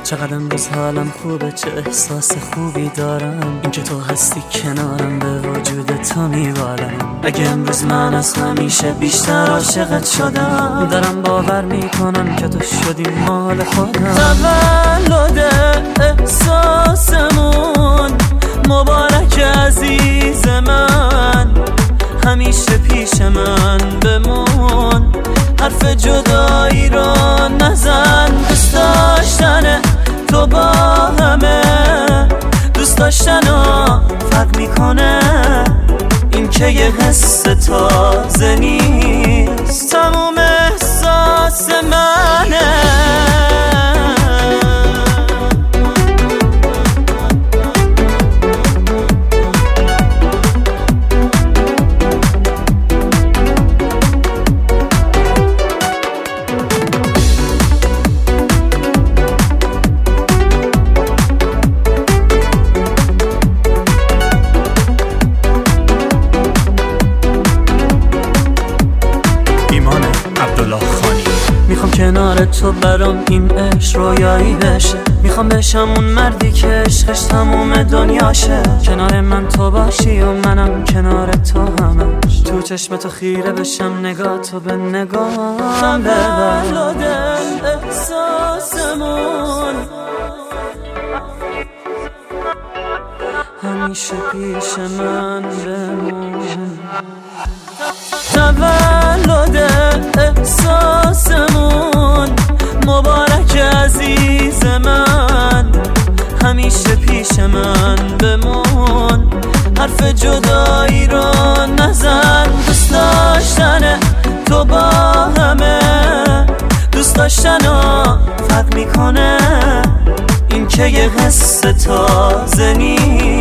چقدر امروز حالم خوبه، چه احساس خوبی دارم. اینکه تو هستی کنارم به وجود تو میبارم. اگه امروز من از همیشه بیشتر عاشقت شدم، دارم باور میکنم که تو شدی مال خودم. تولد احساسمون مبارک عزیز من، همیشه پیش من بمون، حرف جدایی رو نزن. دوست داشتن تو با همه دوست داشتنو فرق میکنه، این که یه حس تازه نیست، تموم احساس منه. میخوام کنار تو برام این عشق رویایی بشه، میخوام بشم اون مردی که عشقش تموم دنیاشه. کنار من تو باشی و منم کنار تو همش، تو چشم تو خیره بشم، نگاه تو به نگاهم ببر. تولد احساسمون همیشه پیش من بمون. تولد احساسمون مبارک عزیز من، همیشه پیش من بمون، حرف جدایی رو نزن. دوست داشتن تو با همه دوست داشتنو فرق میکنه، این که یه حس تازه نیست.